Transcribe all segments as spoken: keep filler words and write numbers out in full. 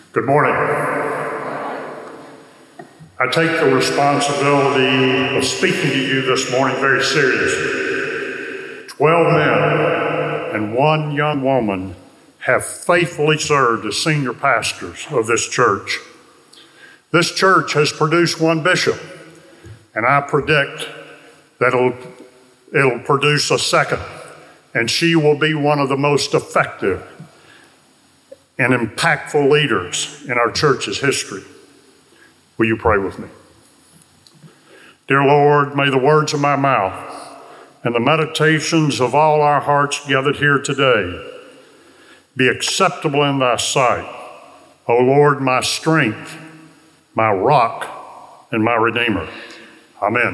Good morning. I take the responsibility of speaking to you this morning very seriously. Twelve men and one young woman have faithfully served as senior pastors of this church. This church has produced one bishop, and I predict that it'll, it'll produce a second, and she will be one of the most effective and impactful leaders in our church's history. Will you pray with me? Dear Lord, may the words of my mouth and the meditations of all our hearts gathered here today be acceptable in thy sight. O Lord, my strength, my rock, and my redeemer. Amen.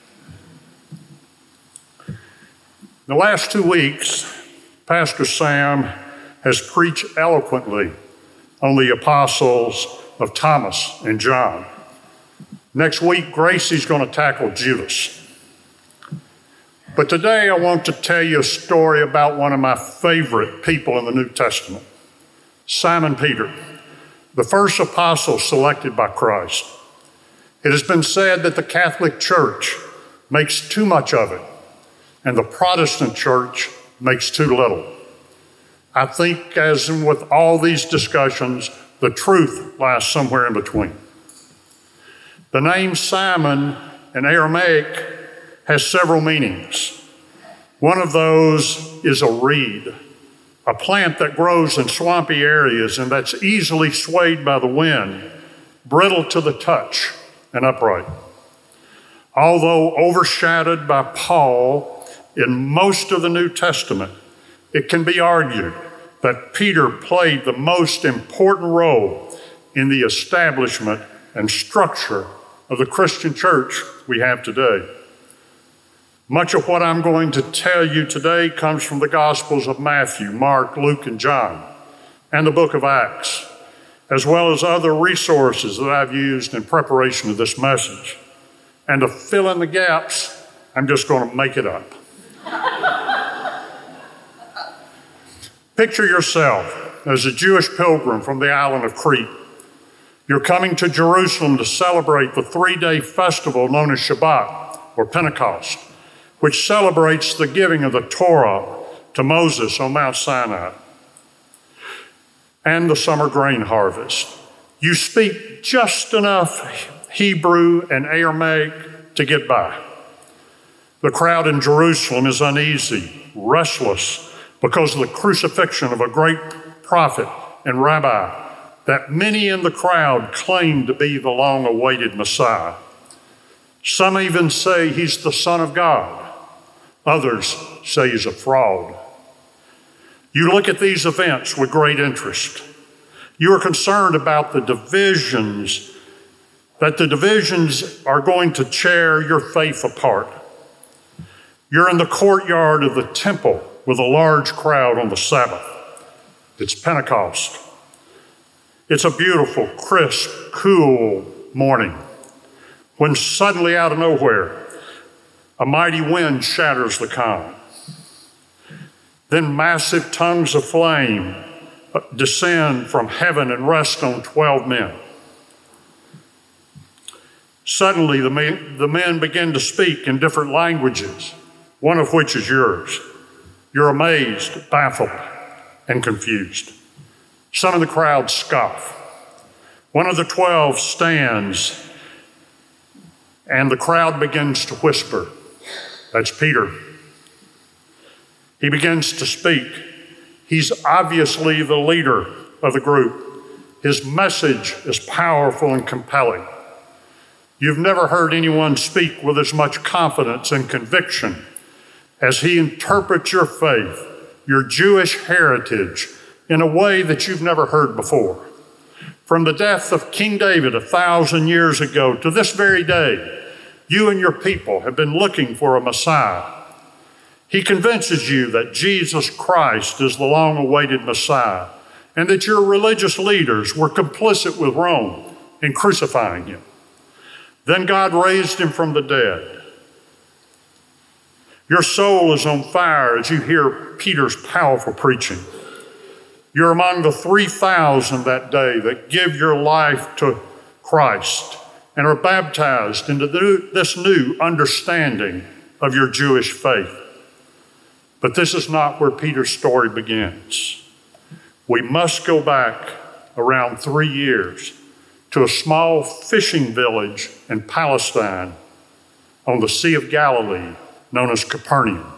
In the last two weeks, Pastor Sam has preached eloquently on the apostles of Thomas and John. Next week, Gracie's going to tackle Judas. But today I want to tell you a story about one of my favorite people in the New Testament, Simon Peter, the first apostle selected by Christ. It has been said that the Catholic Church makes too much of it, and the Protestant Church makes too little. I think, as in with all these discussions, the truth lies somewhere in between. The name Simon in Aramaic has several meanings. One of those is a reed, a plant that grows in swampy areas and that's easily swayed by the wind, brittle to the touch and upright. Although overshadowed by Paul in most of the New Testament, it can be argued that Peter played the most important role in the establishment and structure of the Christian church we have today. Much of what I'm going to tell you today comes from the Gospels of Matthew, Mark, Luke, and John, and the book of Acts, as well as other resources that I've used in preparation of this message. And to fill in the gaps, I'm just going to make it up. Picture yourself as a Jewish pilgrim from the island of Crete. You're coming to Jerusalem to celebrate the three-day festival known as Shabbat, or Pentecost, which celebrates the giving of the Torah to Moses on Mount Sinai, and the summer grain harvest. You speak just enough Hebrew and Aramaic to get by. The crowd in Jerusalem is uneasy, restless, because of the crucifixion of a great prophet and rabbi that many in the crowd claim to be the long-awaited Messiah. Some even say he's the Son of God. Others say he's a fraud. You look at these events with great interest. You are concerned about the divisions, that the divisions are going to tear your faith apart. You're in the courtyard of the temple with a large crowd on the Sabbath. It's Pentecost. It's a beautiful, crisp, cool morning when suddenly out of nowhere, a mighty wind shatters the calm. Then massive tongues of flame descend from heaven and rest on twelve men. Suddenly, the men, the men begin to speak in different languages, one of which is yours. You're amazed, baffled, and confused. Some of the crowd scoff. One of the twelve stands, and the crowd begins to whisper. That's Peter. He begins to speak. He's obviously the leader of the group. His message is powerful and compelling. You've never heard anyone speak with as much confidence and conviction as he interprets your faith, your Jewish heritage, in a way that you've never heard before. From the death of King David a thousand years ago to this very day, you and your people have been looking for a Messiah. He convinces you that Jesus Christ is the long-awaited Messiah and that your religious leaders were complicit with Rome in crucifying him. Then God raised him from the dead. Your soul is on fire as you hear Peter's powerful preaching. You're among the three thousand that day that give your life to Christ and are baptized into the, this new understanding of your Jewish faith. But this is not where Peter's story begins. We must go back around three years to a small fishing village in Palestine on the Sea of Galilee known as Capernaum.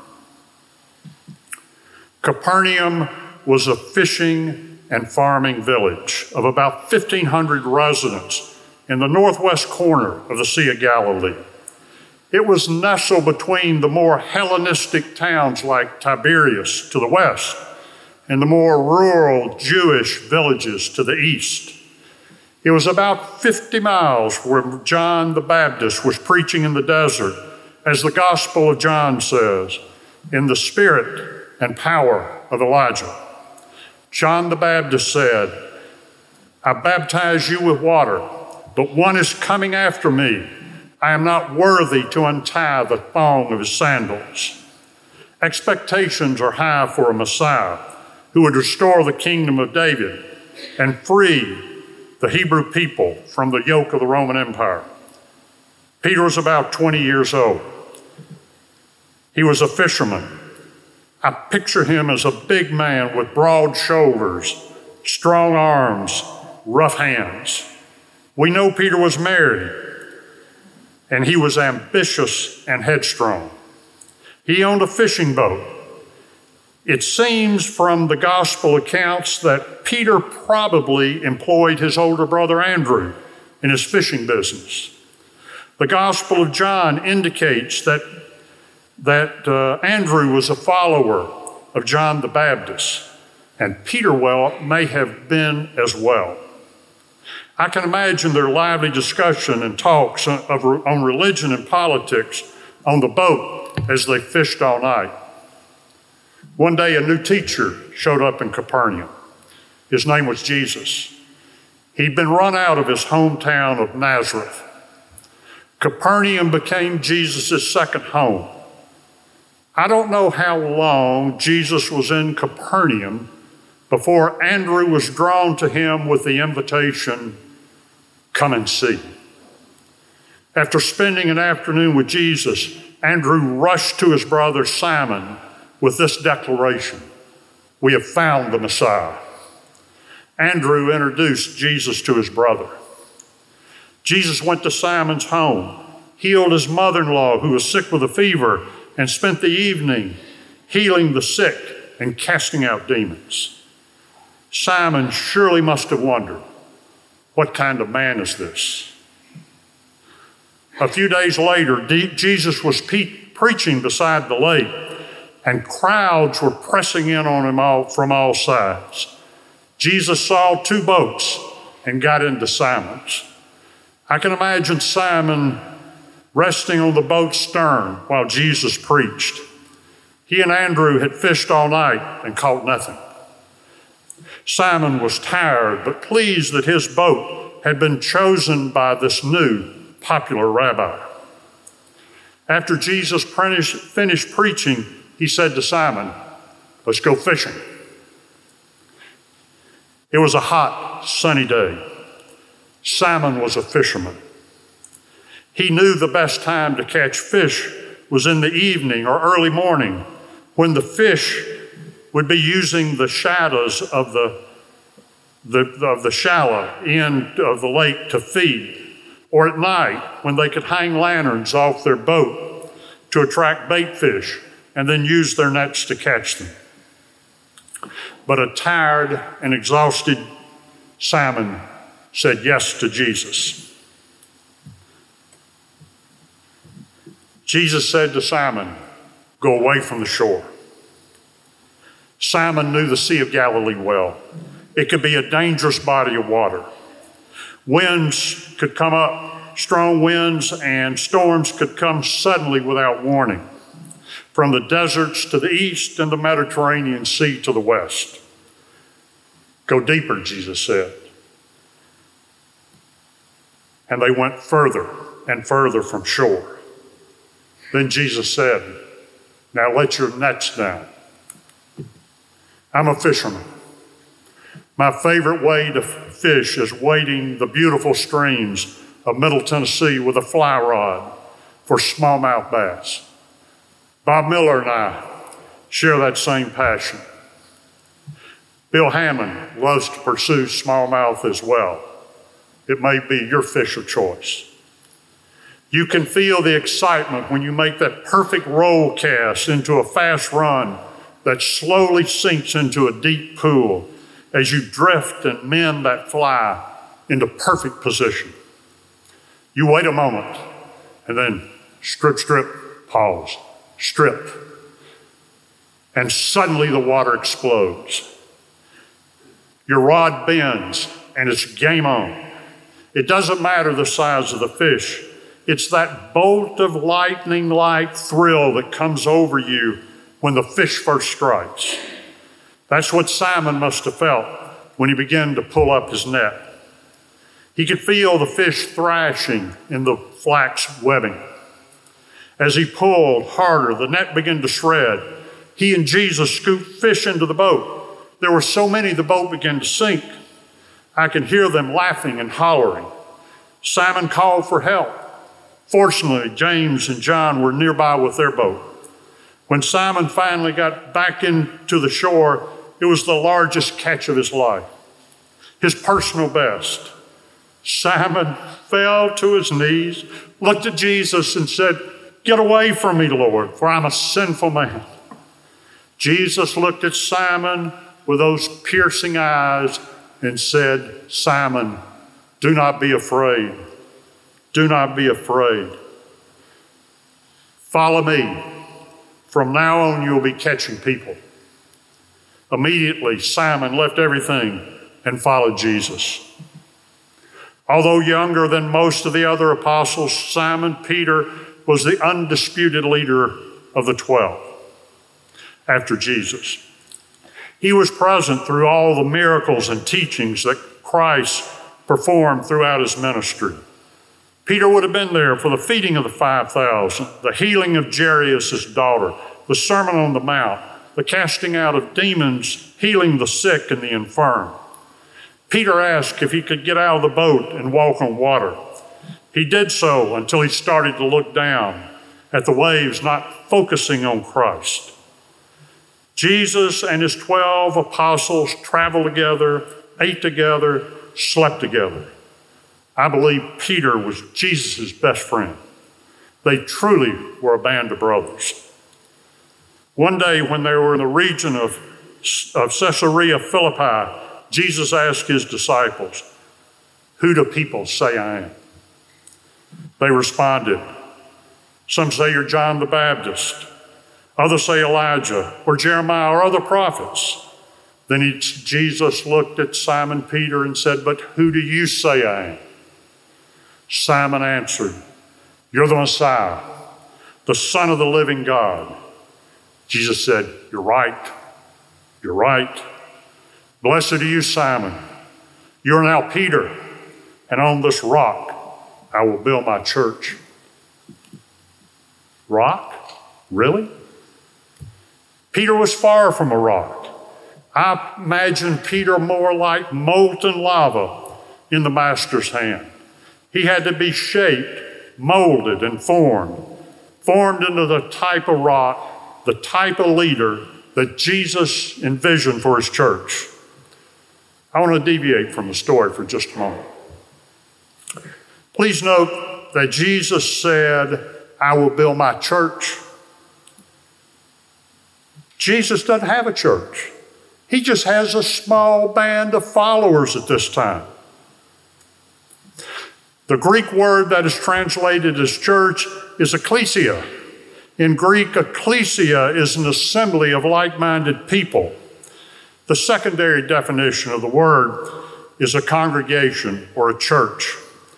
Capernaum was a fishing and farming village of about fifteen hundred residents in the northwest corner of the Sea of Galilee. It was nestled between the more Hellenistic towns like Tiberias to the west and the more rural Jewish villages to the east. It was about fifty miles where John the Baptist was preaching in the desert, as the Gospel of John says, in the spirit and power of Elijah. John the Baptist said, I baptize you with water, but one is coming after me. I am not worthy to untie the thong of his sandals. Expectations are high for a Messiah who would restore the kingdom of David and free the Hebrew people from the yoke of the Roman Empire. Peter was about twenty years old. He was a fisherman. I picture him as a big man with broad shoulders, strong arms, rough hands. We know Peter was married, and he was ambitious and headstrong. He owned a fishing boat. It seems from the gospel accounts that Peter probably employed his older brother Andrew in his fishing business. The Gospel of John indicates that, that uh, Andrew was a follower of John the Baptist, and Peter well may have been as well. I can imagine their lively discussion and talks of, on religion and politics on the boat as they fished all night. One day, a new teacher showed up in Capernaum. His name was Jesus. He'd been run out of his hometown of Nazareth. Capernaum became Jesus' second home. I don't know how long Jesus was in Capernaum before Andrew was drawn to him with the invitation, come and see. After spending an afternoon with Jesus, Andrew rushed to his brother Simon with this declaration, we have found the Messiah. Andrew introduced Jesus to his brother. Jesus went to Simon's home, healed his mother-in-law who was sick with a fever, and spent the evening healing the sick and casting out demons. Simon surely must have wondered, what kind of man is this? A few days later, Jesus was pe- preaching beside the lake, and crowds were pressing in on him all, from all sides. Jesus saw two boats and got into Simon's. I can imagine Simon resting on the boat's stern while Jesus preached. He and Andrew had fished all night and caught nothing. Simon was tired, but pleased that his boat had been chosen by this new popular rabbi. After Jesus finished preaching, he said to Simon, let's go fishing. It was a hot, sunny day. Simon was a fisherman. He knew the best time to catch fish was in the evening or early morning, when the fish would be using the shadows of the, the, of the shallow end of the lake to feed, or at night when they could hang lanterns off their boat to attract bait fish and then use their nets to catch them. But a tired and exhausted Simon said yes to Jesus. Jesus said to Simon, go away from the shore. Simon knew the Sea of Galilee well. It could be a dangerous body of water. Winds could come up, strong winds and storms could come suddenly without warning, from the deserts to the east and the Mediterranean Sea to the west. Go deeper, Jesus said. And they went further and further from shore. Then Jesus said, now let your nets down. I'm a fisherman. My favorite way to fish is wading the beautiful streams of Middle Tennessee with a fly rod for smallmouth bass. Bob Miller and I share that same passion. Bill Hammond loves to pursue smallmouth as well. It may be your fish of choice. You can feel the excitement when you make that perfect roll cast into a fast run that slowly sinks into a deep pool as you drift and mend that fly into perfect position. You wait a moment and then strip, strip, pause, strip. And suddenly the water explodes. Your rod bends and it's game on. It doesn't matter the size of the fish. It's that bolt of lightning-like thrill that comes over you when the fish first strikes. That's what Simon must have felt when he began to pull up his net. He could feel the fish thrashing in the flax webbing. As he pulled harder, the net began to shred. He and Jesus scooped fish into the boat. There were so many, the boat began to sink. I can hear them laughing and hollering. Simon called for help. Fortunately, James and John were nearby with their boat. When Simon finally got back into the shore, it was the largest catch of his life, his personal best. Simon fell to his knees, looked at Jesus and said, "Get away from me, Lord, for I'm a sinful man." Jesus looked at Simon with those piercing eyes and said, "Simon, do not be afraid. Do not be afraid. Follow me. From now on, you'll be catching people." Immediately, Simon left everything and followed Jesus. Although younger than most of the other apostles, Simon Peter was the undisputed leader of the twelve after Jesus. He was present through all the miracles and teachings that Christ performed throughout his ministry. Peter would have been there for the feeding of the five thousand, the healing of Jairus' daughter, the Sermon on the Mount, the casting out of demons, healing the sick and the infirm. Peter asked if he could get out of the boat and walk on water. He did so until he started to look down at the waves, not focusing on Christ. Jesus and his twelve apostles traveled together, ate together, slept together. I believe Peter was Jesus' best friend. They truly were a band of brothers. One day when they were in the region of, of Caesarea Philippi, Jesus asked his disciples, "Who do people say I am?" They responded, "Some say you're John the Baptist. Others say Elijah or Jeremiah or other prophets." Then he, Jesus looked at Simon Peter and said, "But who do you say I am?" Simon answered, "You're the Messiah, the Son of the living God." Jesus said, "You're right. You're right. Blessed are you, Simon. You're now Peter, and on this rock I will build my church." Rock? Really? Peter was far from a rock. I imagine Peter more like molten lava in the Master's hand. He had to be shaped, molded, and formed, formed into the type of rock, the type of leader that Jesus envisioned for his church. I want to deviate from the story for just a moment. Please note that Jesus said, "I will build my church." Jesus doesn't have a church. He just has a small band of followers at this time. The Greek word that is translated as church is ecclesia. In Greek, ecclesia is an assembly of like-minded people. The secondary definition of the word is a congregation or a church.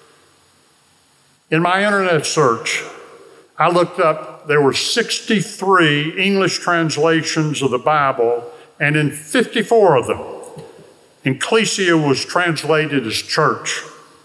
In my internet search, I looked up, there were sixty-three English translations of the Bible, and in fifty-four of them, ecclesia was translated as church.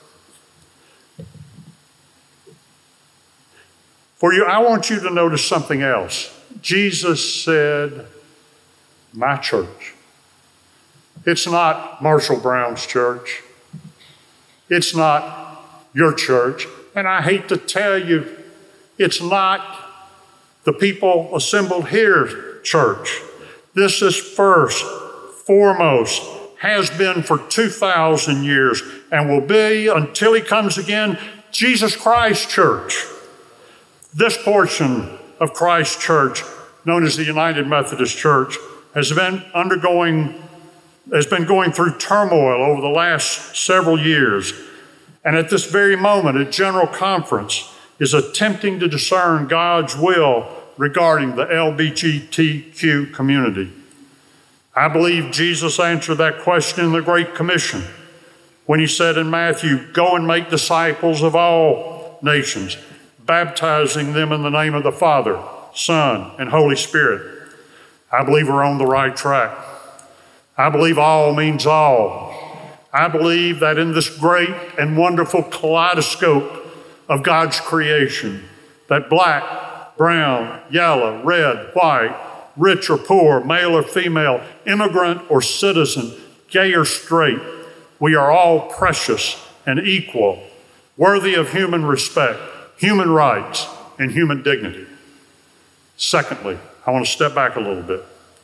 For you, I want you to notice something else. Jesus said, "My church." It's not Marshall Brown's church. It's not your church. And I hate to tell you, it's not the people assembled here church. This is first, foremost, has been for two thousand years, and will be until he comes again, Jesus Christ Church. This portion of Christ Church, known as the United Methodist Church, has been undergoing, has been going through turmoil over the last several years. And at this very moment, a general conference is attempting to discern God's will regarding the L G B T Q community. I believe Jesus answered that question in the Great Commission when he said in Matthew, "Go and make disciples of all nations, baptizing them in the name of the Father, Son, and Holy Spirit." I believe we're on the right track. I believe all means all. I believe that in this great and wonderful kaleidoscope of God's creation, that black, brown, yellow, red, white, rich or poor, male or female, immigrant or citizen, gay or straight, we are all precious and equal, worthy of human respect, human rights, and human dignity. Secondly, I want to step back a little bit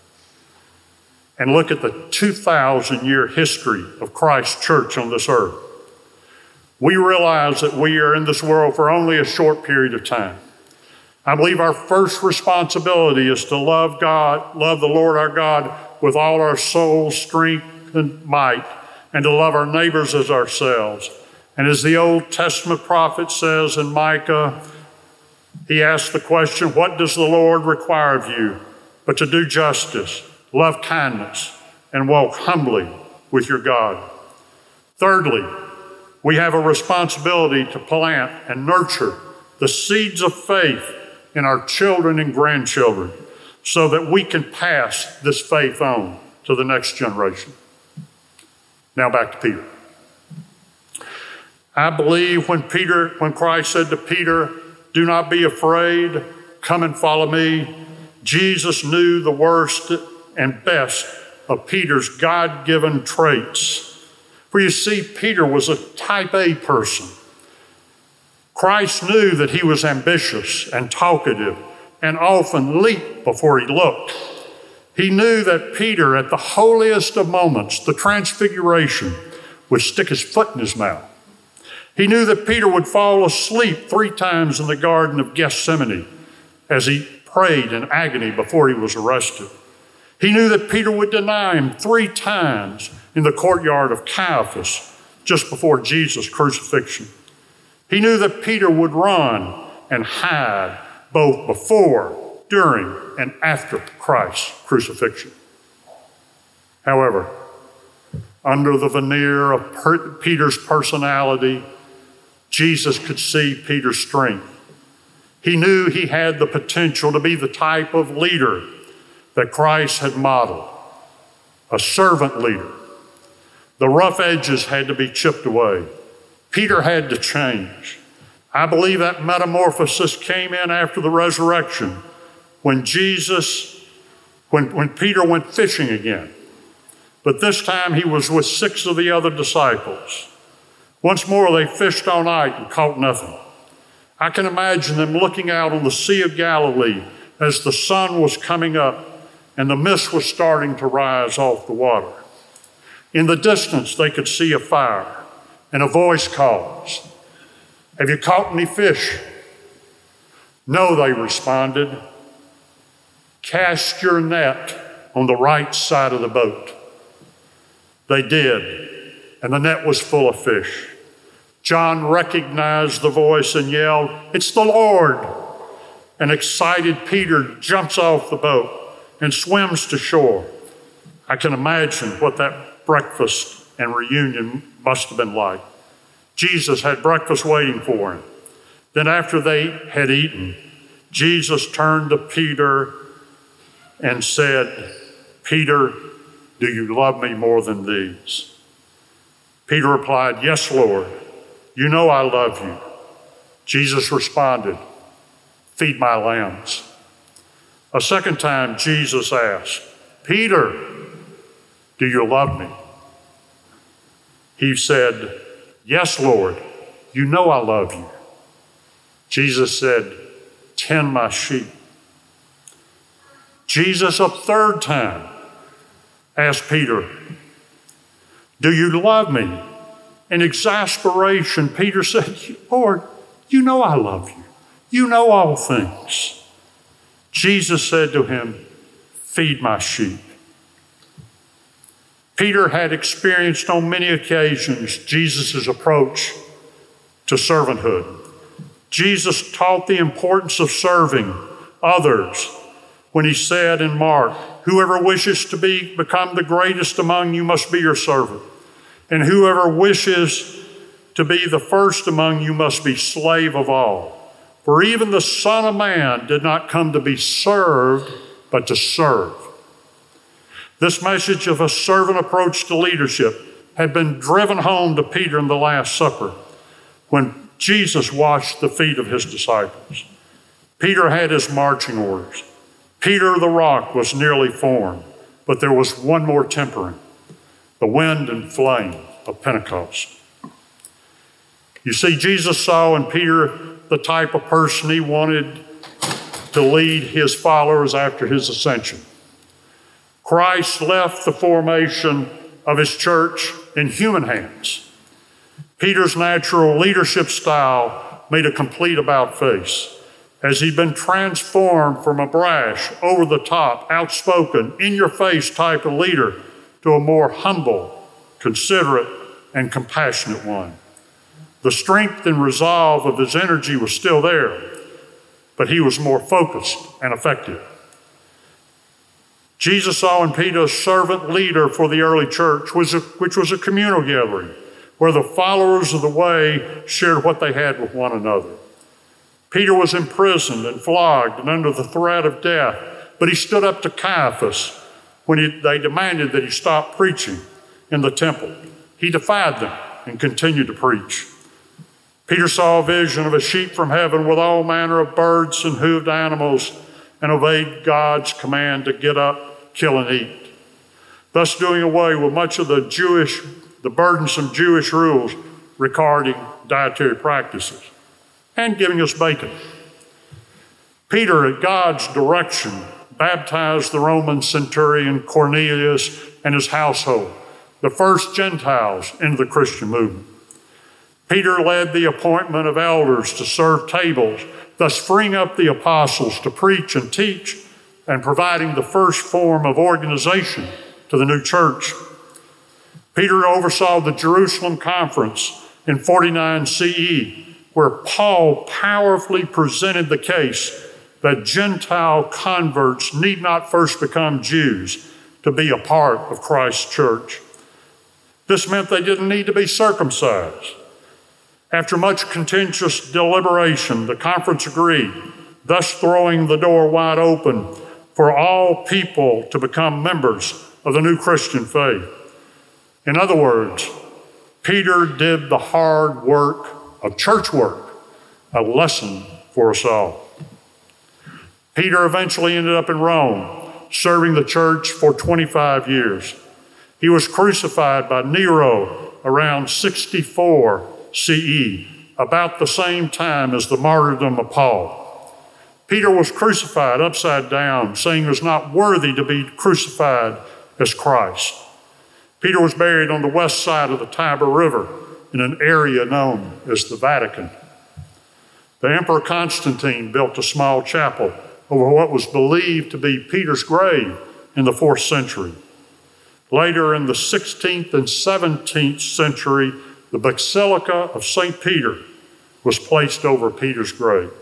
and look at the two thousand year history of Christ's church on this earth. We realize that we are in this world for only a short period of time. I believe our first responsibility is to love God, love the Lord our God with all our soul, strength, and might, and to love our neighbors as ourselves. And as the Old Testament prophet says in Micah, he asks the question, what does the Lord require of you but to do justice, love kindness, and walk humbly with your God? Thirdly, we have a responsibility to plant and nurture the seeds of faith in our children and grandchildren so that we can pass this faith on to the next generation. Now back to Peter. I believe when Peter, when Christ said to Peter, "Do not be afraid, come and follow me," Jesus knew the worst and best of Peter's God-given traits. For you see, Peter was a type A person. Christ knew that he was ambitious and talkative and often leaped before he looked. He knew that Peter, at the holiest of moments, the transfiguration, would stick his foot in his mouth. He knew that Peter would fall asleep three times in the Garden of Gethsemane as he prayed in agony before he was arrested. He knew that Peter would deny him three times in the courtyard of Caiaphas just before Jesus' crucifixion. He knew that Peter would run and hide both before, during, and after Christ's crucifixion. However, under the veneer of per- Peter's personality, Jesus could see Peter's strength. He knew he had the potential to be the type of leader that Christ had modeled, a servant leader. The rough edges had to be chipped away. Peter had to change. I believe that metamorphosis came in after the resurrection when Jesus, when, when Peter went fishing again. But this time he was with six of the other disciples. Once more they fished all night and caught nothing. I can imagine them looking out on the Sea of Galilee as the sun was coming up and the mist was starting to rise off the water. In the distance they could see a fire. And a voice calls, "Have you caught any fish?" "No," they responded. "Cast your net on the right side of the boat." They did, and the net was full of fish. John recognized the voice and yelled, "It's the Lord!" An excited Peter jumps off the boat and swims to shore. I can imagine what that breakfast and reunion must have been like. Jesus had breakfast waiting for him. Then after they had eaten, Jesus turned to Peter and said, "Peter, do you love me more than these?" Peter replied, "Yes, Lord, you know I love you." Jesus responded, "Feed my lambs." A second time, Jesus asked, "Peter, do you love me? He said, yes, Lord, you know I love you. Jesus said, tend my sheep. Jesus a third time asked Peter, do you love me? In exasperation, Peter said, Lord, you know I love you. You know all things. Jesus said to him, feed my sheep. Peter had experienced on many occasions Jesus' approach to servanthood. Jesus taught the importance of serving others when he said in Mark, whoever wishes to be, become the greatest among you must be your servant. And whoever wishes to be the first among you must be slave of all. For even the Son of Man did not come to be served, but to serve. This message of a servant approach to leadership had been driven home to Peter in the Last Supper when Jesus washed the feet of his disciples. Peter had his marching orders. Peter the rock was nearly formed, but there was one more tempering, the wind and flame of Pentecost. You see, Jesus saw in Peter the type of person he wanted to lead his followers after his ascension. Christ left the formation of his church in human hands. Peter's natural leadership style made a complete about-face, as he'd been transformed from a brash, over-the-top, outspoken, in-your-face type of leader to a more humble, considerate, and compassionate one. The strength and resolve of his energy was still there, but he was more focused and effective. Jesus saw in Peter a servant leader for the early church, which was a communal gathering where the followers of the way shared what they had with one another. Peter was imprisoned and flogged and under the threat of death, but he stood up to Caiaphas when he, they demanded that he stop preaching in the temple. He defied them and continued to preach. Peter saw a vision of a sheep from heaven with all manner of birds and hooved animals and obeyed God's command to get up, kill, and eat, thus doing away with much of the Jewish, the burdensome Jewish rules regarding dietary practices, and giving us bacon. Peter, at God's direction, baptized the Roman centurion Cornelius and his household, the first Gentiles into the Christian movement. Peter led the appointment of elders to serve tables, thus freeing up the apostles to preach and teach and providing the first form of organization to the new church. Peter oversaw the Jerusalem conference in forty-nine C E, where Paul powerfully presented the case that Gentile converts need not first become Jews to be a part of Christ's church. This meant they didn't need to be circumcised. After much contentious deliberation, the conference agreed, thus throwing the door wide open for all people to become members of the new Christian faith. In other words, Peter did the hard work of church work, a lesson for us all. Peter eventually ended up in Rome, serving the church for twenty-five years. He was crucified by Nero around sixty-four C E, about the same time as the martyrdom of Paul. Peter was crucified upside down, saying he was not worthy to be crucified as Christ. Peter was buried on the west side of the Tiber River in an area known as the Vatican. The Emperor Constantine built a small chapel over what was believed to be Peter's grave in the fourth century. Later in the sixteenth and seventeenth century, the Basilica of Saint Peter was placed over Peter's grave.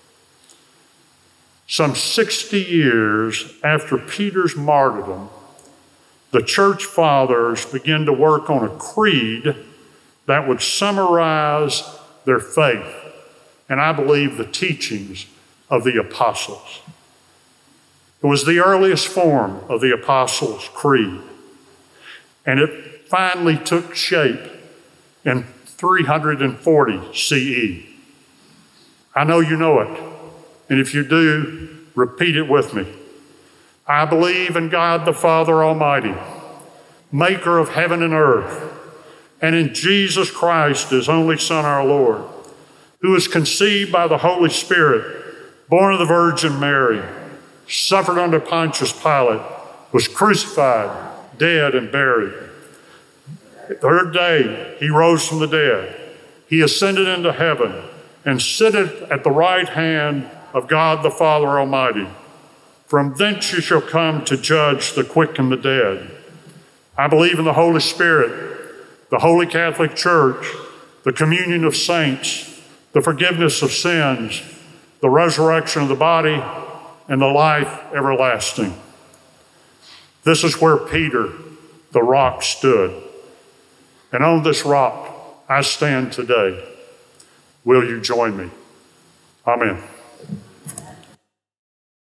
Some sixty years after Peter's martyrdom, the church fathers began to work on a creed that would summarize their faith, and I believe the teachings of the apostles. It was the earliest form of the Apostles' Creed, and it finally took shape in three forty C E. I know you know it, and if you do, repeat it with me. I believe in God the Father Almighty, maker of heaven and earth, and in Jesus Christ, his only Son, our Lord, who was conceived by the Holy Spirit, born of the Virgin Mary, suffered under Pontius Pilate, was crucified, dead, and buried. The third day, he rose from the dead. He ascended into heaven and sitteth at the right hand of God the Father Almighty. From thence you shall come to judge the quick and the dead. I believe in the Holy Spirit, the Holy Catholic Church, the communion of saints, the forgiveness of sins, the resurrection of the body, and the life everlasting. This is where Peter, the rock, stood. And on this rock I stand today. Will you join me? Amen.